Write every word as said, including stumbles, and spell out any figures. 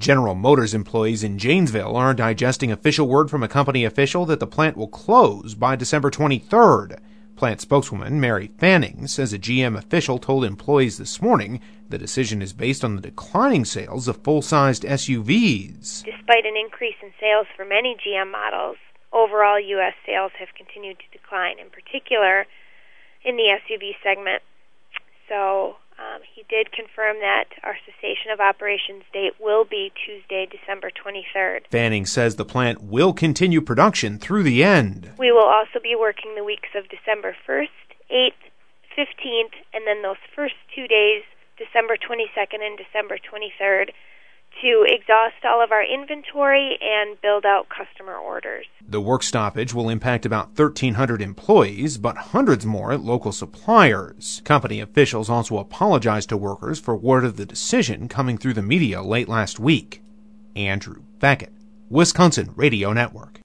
General Motors employees in Janesville are digesting official word from a company official that the plant will close by December twenty-third. Plant spokeswoman Mary Fanning says a G M official told employees this morning the decision is based on the declining sales of full-sized S U Vs. Despite an increase in sales for many G M models, overall U S sales have continued to decline, in particular in the S U V segment. So um, he did confirm that our cessation of operations date will be Tuesday, December twenty-third. Fanning says the plant will continue production through the end. We will also be working the weeks of December first, eighth, fifteenth, and then those first two days, December twenty-second and December twenty-third, to exhaust all of our inventory and build out customer orders. The work stoppage will impact about thirteen hundred employees, but hundreds more at local suppliers. Company officials also apologized to workers for word of the decision coming through the media late last week. Andrew Beckett, Wisconsin Radio Network.